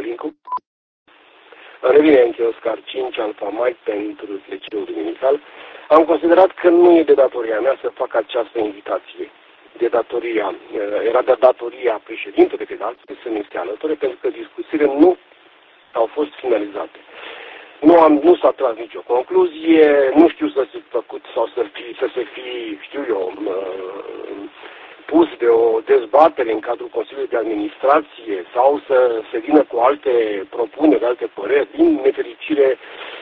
Perolincu. Revine Yankee Oscar 5 Alfa Mike pentru liceul duminical. Am considerat că nu e de datoria mea să fac această invitație. Era de datoria președintelui federației să mi se alăture, pentru că discuțiile nu au fost finalizate. Nu s-a tras nicio concluzie, nu știu să se făcut sau să se fi, știu eu, pus de o dezbatere în cadrul Consiliului de Administrație sau să se vină cu alte propuneri, alte păreri. Din nefericire,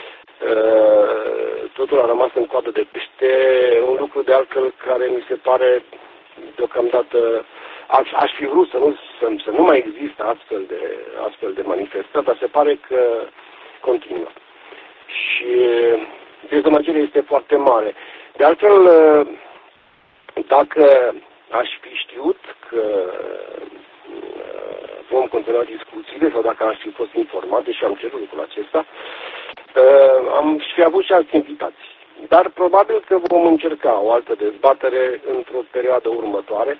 totul a rămas în coadă de pește, un lucru de altfel care mi se pare deocamdată, aș fi vrut să nu mai există astfel de manifestări, dar se pare că continuă. Și dezamăgirea este foarte mare. De altfel, dacă aș fi știut că vom continua discuțiile sau dacă aș fi fost informat, deși am cerut lucrul acesta, am fi avut și alți invitații. Dar probabil că vom încerca o altă dezbatere într-o perioadă următoare,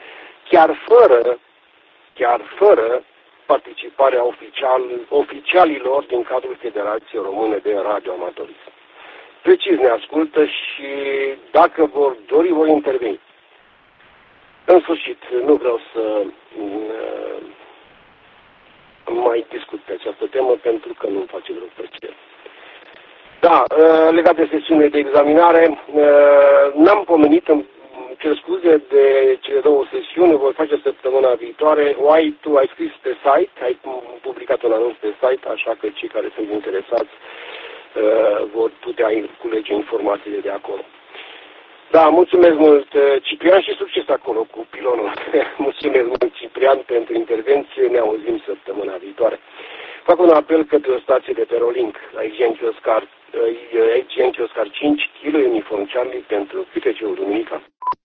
chiar fără participarea oficialilor din cadrul Federației Române de Radioamatorism. Precis ne ascultă și dacă vor dori, vor interveni. În sfârșit, nu vreau să mai discut pe această temă pentru că nu-mi face vreo plăcere. Da, legat de sesiunile de examinare, n-am pomenit, îmi cer scuze de cele două sesiuni, o voi face săptămâna viitoare. Tu ai scris pe site, ai publicat un anunț pe site, așa că cei care sunt interesați vor putea culege informațiile de acolo. Da, mulțumesc mult, Ciprian, și succes acolo cu pilonul. Mulțumesc mult, Ciprian, pentru intervenție. Ne auzim săptămâna viitoare. Fac un apel către o stație de Perolink, aici Yankee Oscar 5, Kilo Uniform Charlie pentru QTC-ul Duminica.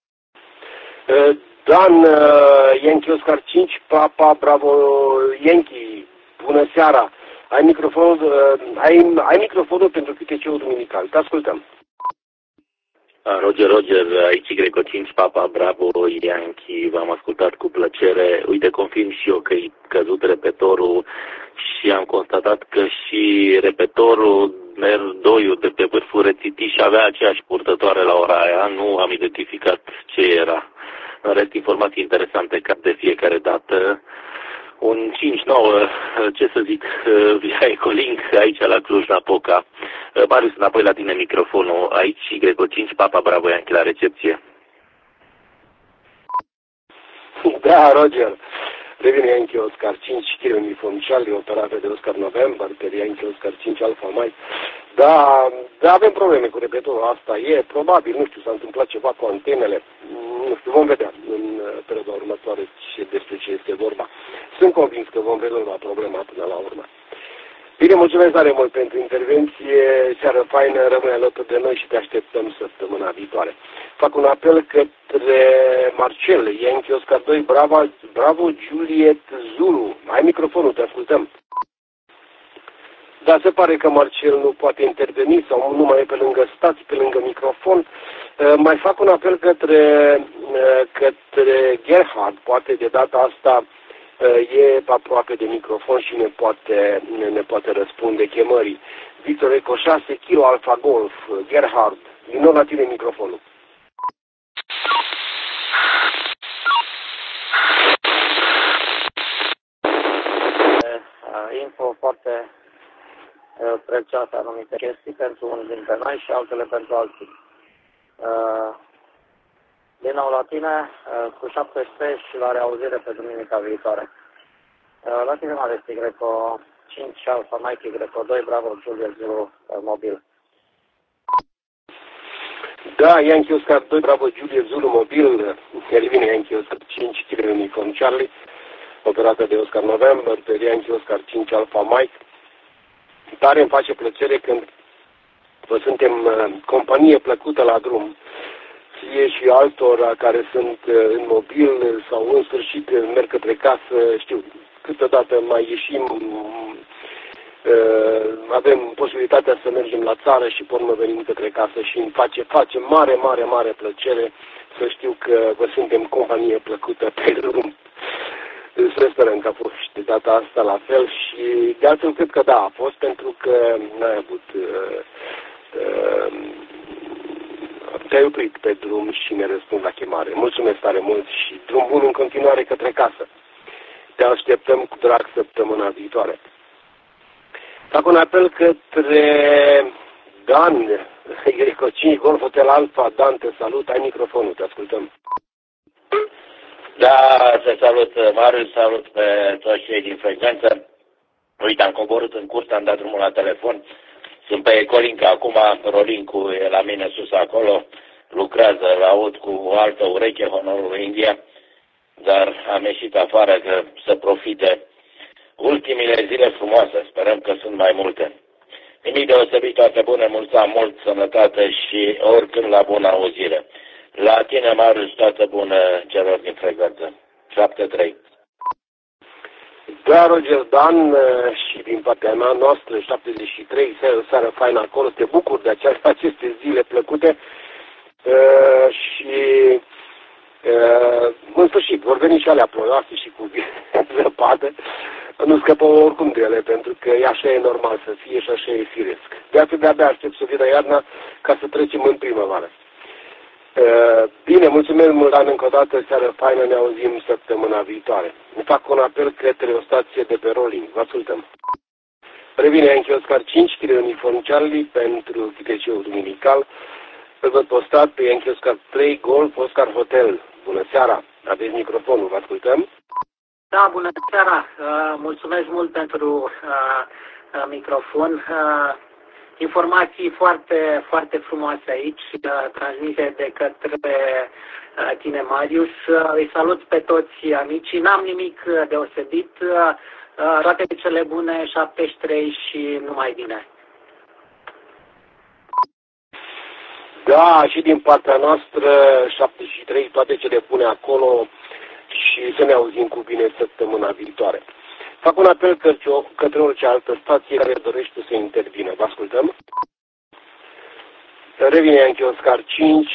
Dan, Yankee Oscar 5, Papa Bravo Yankee, bună seara. Ai microfonul pentru QTC-ul Duminical. Te ascultăm. Roger, aici Greco 5, Papa Bravo Yankee, v-am ascultat cu plăcere. Uite, confirm și eu că e căzut repetorul și am constatat că și repetorul R2 de pe vârful rețitii și avea aceeași purtătoare la ora aia. Nu am identificat ce era. În rest, informații interesante ca de fiecare dată. Un 5-9, ce să zic, via Ecolink, aici la Cluj-Napoca. Marius, înapoi la tine microfonul, aici Greco 5, Papa Bravo Yankee la recepție. Da, Roger. Revine Yankee Oscar 5, Kilo Uniform Charlie, operată de Oscar November, pe Yankee Oscar 5 Alfa Mike. Da, avem probleme cu repetorul, asta e, probabil, nu știu, s-a întâmplat ceva cu antenele, nu știu, vom vedea în perioada următoare despre ce este vorba. Sunt convins că vom rezolva problema până la urmă. Bine, mulțumesc tare mult pentru intervenție, seară faină, rămâne alături de noi și te așteptăm săptămâna viitoare. Fac un apel către Marcel, Yankee Oscar 2, Bravo Juliet Zulu. Ai microfonul, te ascultăm. Da, se pare că Marcel nu poate interveni sau nu mai e pe lângă stați, pe lângă microfon. Mai fac un apel către Gerhard, poate de data asta e aproape de microfon și ne poate răspunde chemării. Victor Eco 6, Kilo Alfa Golf, Gerhard, din nou la tine microfonul. Info foarte prețioase anumite chestii pentru unii dintre noi și altele pentru alții. Din nou la tine, cu 17 și la reauzire pe duminica viitoare. La tine mare Greco 5 Alfa Mike Greco 2 Bravo Juliet Zulu mobil. Da, Yankee Oscar 2 Bravo Juliet Zulu mobil, revine Yankee Oscar 5 Kilo Uniform Charlie, operată de Oscar November, pe Yankee Oscar 5 Alfa Mike. Tare îmi face plăcere când vă suntem companie plăcută la drum, fie și altora care sunt în mobil sau în sfârșit merg către casă, știu, câteodată mai ieșim, avem posibilitatea să mergem la țară și pe urmă venim către casă și îmi face mare plăcere să știu că vă suntem companie plăcută pe drum. Să sperăm că a fost data asta la fel și de altfel cred că da, a fost pentru că n-ai avut te-ai oprit pe drum și ne răspund la chemare. Mulțumesc tare mult și drum bun în continuare către casă. Te așteptăm cu drag săptămâna viitoare. Fac un apel către Dan, Greco 5, Golf Hotel Alfa. Dan, te salut, ai microfonul, te ascultăm. Da, te salut, Marius, salut pe toți cei din frecvență. Uite, am coborât în curte, am dat drumul la telefon. Sunt pe Ecolinca acum, Rolincu e la mine sus acolo, lucrează, îl aud cu o altă ureche, Honorul India, dar am ieșit afară că să profite ultimile zile frumoase, sperăm că sunt mai multe. Nimic deosebit, toate bune, mult, sănătate și oricând la bună auzire. La tine, Marius, toată bună celor din frecvență. 7-3. Da, Roger, Dan, și din partea mea noastră, 73, seară faină acolo, te bucur de aceste zile plăcute și în sfârșit vor veni și alea ploioase și cu zăpadă, nu scăpăm oricum de ele, pentru că așa e normal să fie și așa e firesc. De altfel de-abia aștept să vină iarna ca să trecem în primăvară. Bine, mulțumesc mult, Dan, încă o dată, seară faină, ne auzim săptămâna viitoare. Îmi fac un apel către o stație de pe Rolling, vă ascultăm. Revine Yankee Oscar 5, Chile Uniform Charlie pentru chiteceul duminical. Îl văd postat pe Yankee Oscar 3, Golf Oscar Hotel. Bună seara, aveți microfonul, vă ascultăm. Da, bună seara, mulțumesc mult pentru microfon. Informații foarte, foarte frumoase aici, transmise de către tine, Marius. Îi salut pe toți amicii, n-am nimic deosebit, toate cele bune, 73 și numai bine. Da, și din partea noastră, 73, toate cele bune acolo și să ne auzim cu bine săptămâna viitoare. Fac un apel către orice altă stație care dorește să intervină. Vă ascultăm? Revine Yankee Oscar 5,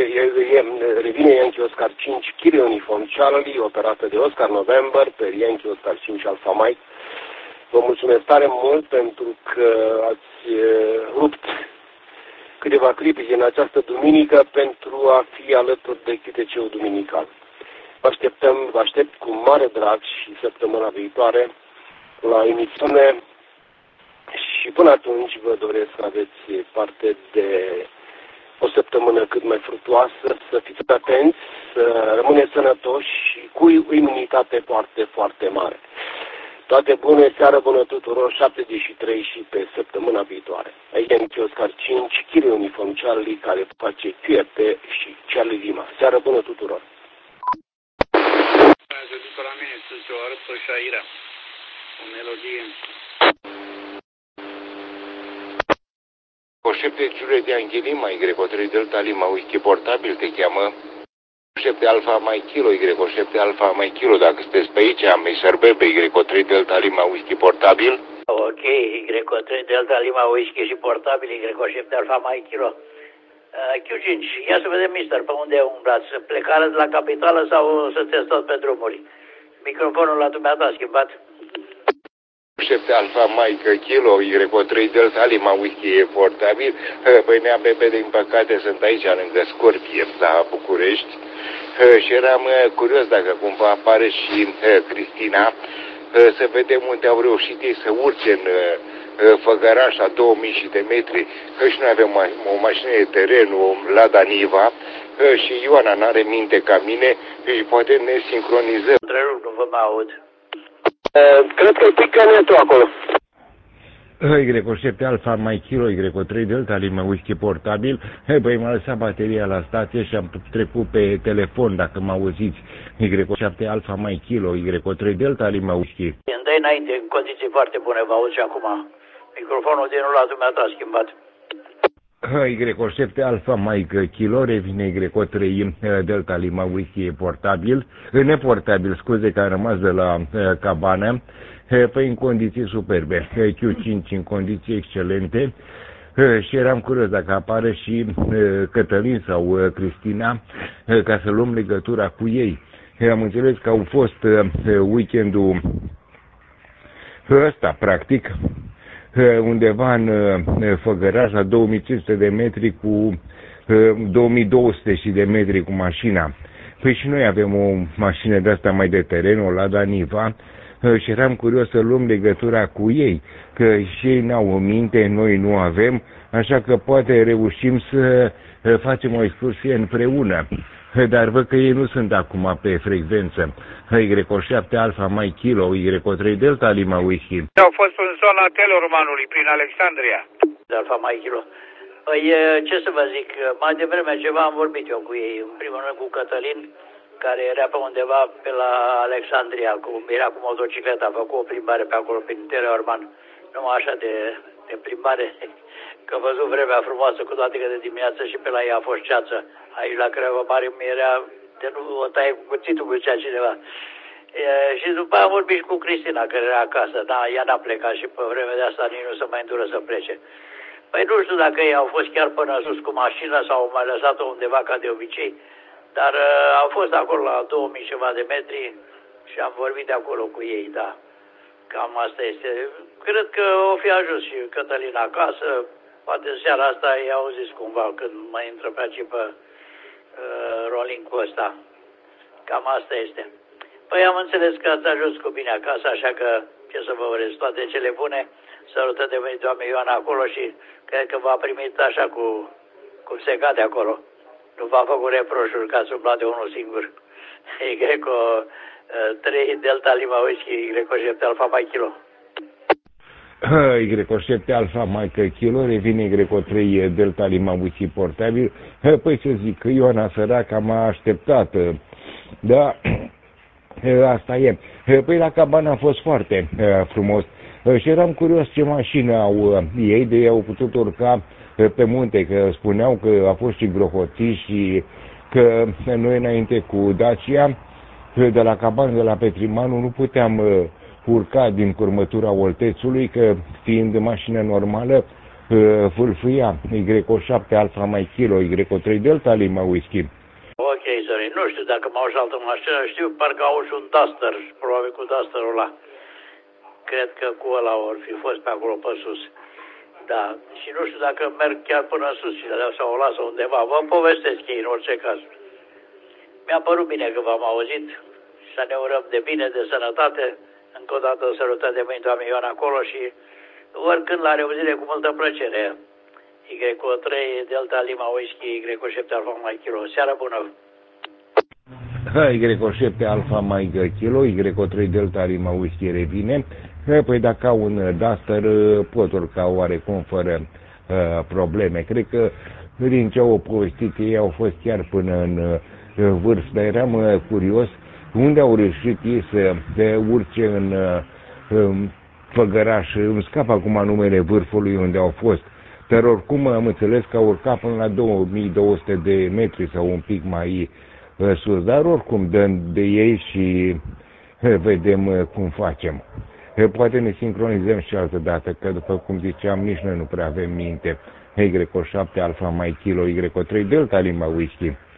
Chile Uniform Charlie, operată de Oscar November pe Yankee Oscar 5 Alpha Mike. Vă mulțumesc tare mult pentru că ați rupt câteva clipe în această duminică pentru a fi alături de chiteceul duminical. Vă aștept cu mare drag și săptămâna viitoare la emisiune și până atunci vă doresc să aveți parte de o săptămână cât mai fructuoasă, să fiți atenți, să rămâneți sănătoși și cu imunitate foarte, foarte mare. Toate bune, seară bună tuturor, 73 și pe săptămâna viitoare. Aici e Oscar 5, Chile Uniform Charlie, care face QRT și Charlie Lima. Seară bună tuturor! Se ducă la mine să o arăt pe Shaira. O melodie. Coșepte Julian Lima, Y3 Delta Lima, whisky portabil te cheamă. Coșepte Alfa Mai Kilo, Y7 Alfa Mai Kilo, dacă sunteți pe aici, am Bebe, Y3 Delta Lima, whisky portabil. Ok, Y3 Delta Lima, whisky și portabil, Y7 Alfa Mai Kilo. Q5, ia să vedem, mister, pe unde umblați, plecare de la capitală sau sunteți tot pe drumuri? Microfonul la dumneata schimbat. 7 Alfa Mike Kilo, Y3 Delta Lima, whisky e portabil. Păi NABB, din păcate, sunt aici, lângă Scorpie, la București. Și eram curios dacă cumva apare și Cristina, să vedem unde au reușit ei să urce în Făgăraș la 2000 de metri, că și noi avem o mașină de teren, o Lada Niva, și Ioana n-are minte ca mine și poate ne sincronizăm. Întrerup, nu vă mai aud. Cred că pică netul acolo. Y7 Alfa Mai Kilo, Y3 Delta Lima, whisky portabil. Băi, m-a lăsat bateria la stație și am trecut pe telefon, dacă mă auziți. Y7 Alfa Mai Kilo, Y3 Delta Lima, whisky. Îndai înainte, în condiții foarte bune, vă aud și acum. Microfonul din ăla dumneata a schimbat. Y7 Alfa Mike Kilo, revine Y3 Delta Lima, whisky portabil, neportabil, scuze, că am rămas de la cabană, păi în condiții superbe, Q5 în condiții excelente, și eram curios dacă apare și Cătălin sau Cristina, ca să luăm legătura cu ei. Am înțeles că au fost weekendul ăsta, practic, undeva în Făgăraș, la 2500 de metri cu 2200 și de metri cu mașina. Păi și noi avem o mașină de asta mai de teren, o Lada Niva, și eram curios să luăm legătura cu ei, că și ei n-au în minte, noi nu avem, așa că poate reușim să facem o excursie împreună. Dar văd că ei nu sunt acum pe frecvență. Y7 Alfa Mike Kilo, Y3 Delta Lima Whisky. Au fost în zona Telormanului, prin Alexandria. Alfa Mike Kilo. Păi, ce să vă zic, mai devreme ceva am vorbit eu cu ei, în primul rând cu Cătălin, care era pe undeva pe la Alexandria, era cu motocicleta, a făcut o plimbare pe acolo, prin Teleorman, numai așa de plimbare, că a văzut vremea frumoasă, cu toate că de dimineață și pe la ea a fost ceață. Aici la Craiova Mare mi era de nu o taie cu cuțitul, cu cea cineva. Și după aia am vorbit și cu Cristina, care era acasă, da, ea n-a plecat și pe vremea de asta nici nu se mai îndură să plece. Păi nu știu dacă ei au fost chiar până sus cu mașina sau au mai lăsat-o undeva ca de obicei, dar au fost acolo la 2000 ceva de metri și am vorbit de acolo cu ei, da. Cam asta este. Cred că o fi ajuns și Cătălin acasă, poate seara asta i-au zis cumva când mă intră pe aici pe rolling-ul ăsta. Cam asta este. Păi am înțeles că ați ajuns cu bine acasă, așa că ce să vă urez, toate cele bune, sărută de venit doamne Ioana acolo și cred că v-a primit așa cum se cade acolo. Nu v-a făcut reproșuri că ați umblat de unul singur. Y-Greco 3 Delta Lima Whisky, Y7 Alfa Mike Kilo. Y7 Alfa Mike Kilo, revine Y3 Delta Lima Whisky portabil. Păi ce zic, Ioana săraca m-a așteptat. Da, asta e. Păi la cabană a fost foarte frumos. Și eram curios ce mașină au ei, de ei au putut urca pe munte, că spuneau că a fost și grohoții și că noi înainte cu Dacia, de la cabană, de la Petrimanu, nu puteam urca din curmătura Oltețului, că fiind mașină normală, vâlfâia Y7 Alfa Mike Kilo, Y3 Delta Lima Whisky. Ok, sorry, nu știu dacă m-au și altă mașină, știu, parcă au și un Duster, probabil cu Dusterul ăla. Cred că cu ăla or fi fost pe acolo pe sus. Da, și nu știu dacă merg chiar până sus și sau o lasă undeva. Vă povestesc ei în orice caz. Mi-a părut bine că v-am auzit și să ne urăm de bine, de sănătate. Încă o dată sărută de mâini, doamne Ioana, acolo și oricând la reuzire cu multă plăcere. Y3 Delta Lima Whisky, Y7 Alfa Mike Kilo. Seară bună! Y7 Alfa Mike Kilo, Y3 Delta Lima Whisky revine. Păi dacă au un Duster, pot urca oarecum fără probleme. Cred că din ce au povestit ei au fost chiar până în vârf, dar eram curios unde au reușit ei să urce în Făgăraș. Îmi scap acum numele vârfului unde au fost, dar oricum am înțeles că au urcat până la 2200 de metri sau un pic mai sus, dar oricum dăm de ei și vedem cum facem. Poate ne sincronizăm și altă dată, că după cum ziceam, nici noi nu prea avem minte. Y7 Alfa Mike Kilo, Y3 Delta Lima Whisky.